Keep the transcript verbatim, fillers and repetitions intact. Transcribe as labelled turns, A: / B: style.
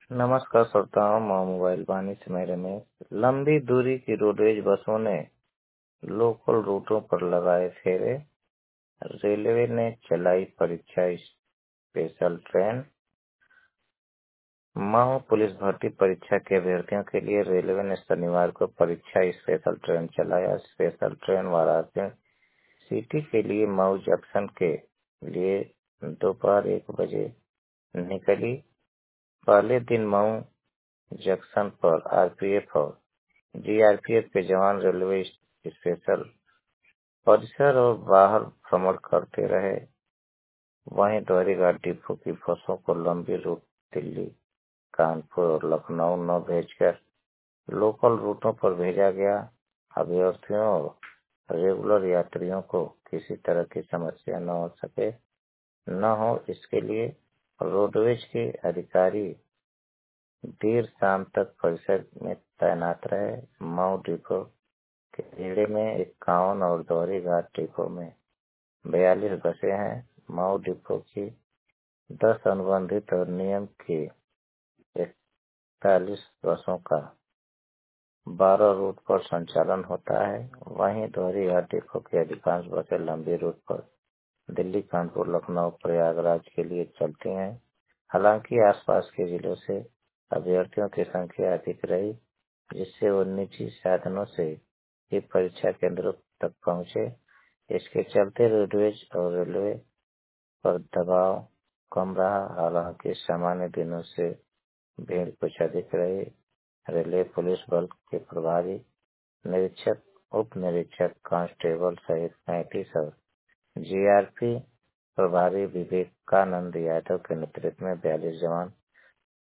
A: नमस्कार श्रोताओं, मैं मोबाइल वाणी से मैं रमेश। लंबी दूरी की रोडवेज बसों ने लोकल रूटों पर लगाए फेरे, रेलवे ने चलाई परीक्षा स्पेशल ट्रेन। मऊ पुलिस भर्ती परीक्षा के अभ्यर्थियों के लिए रेलवे ने शनिवार को परीक्षा स्पेशल ट्रेन चलाया। स्पेशल ट्रेन वाराणसी सिटी के लिए मऊ जंक्शन के लिए दोपहर एक बजे निकली। पहले दिन मऊ जंक्शन पर आरपीएफ और जीआरपीएफ के जवान रेलवे स्पेशल परिसर और बाहर भ्रमण करते रहे। वहीं दोहरीघाट डिपो की बसों को लंबी रूट दिल्ली, कानपुर और लखनऊ न भेजकर लोकल रूटों पर भेजा गया। अभ्यर्थियों और रेगुलर यात्रियों को किसी तरह की समस्या न हो सके न हो इसके लिए रोडवेज के अधिकारी देर शाम तक परिसर में तैनात रहे। मऊ डिपो के खेड़े में इक्यावन और दोहरीघाट डिपो में बयालीस बसें हैं। मऊ डिपो की दस अनुबंधित और नियम की इकतालीस बसों का बारह रूट पर संचालन होता है। वहीं दोहरीघाट डिपो की अधिकांश बसें लंबी रूट पर दिल्ली, कानपुर, लखनऊ, प्रयागराज के लिए चलती हैं। हालांकि आसपास के जिलों से अभ्यर्थियों की संख्या अधिक रही, जिससे वो निजी साधनों से ही परीक्षा केंद्रों तक पहुंचे। इसके चलते रोडवेज और रेलवे पर दबाव कम रहा। हालांकि सामान्य दिनों से भीड़ कुछ अधिक रही। रेलवे पुलिस बल के प्रभारी निरीक्षक, उप निरीक्षक, कांस्टेबल सहित पैंतीस और जीआरपी प्रभारी विवेकानंद यादव के नेतृत्व में बयालीस जवान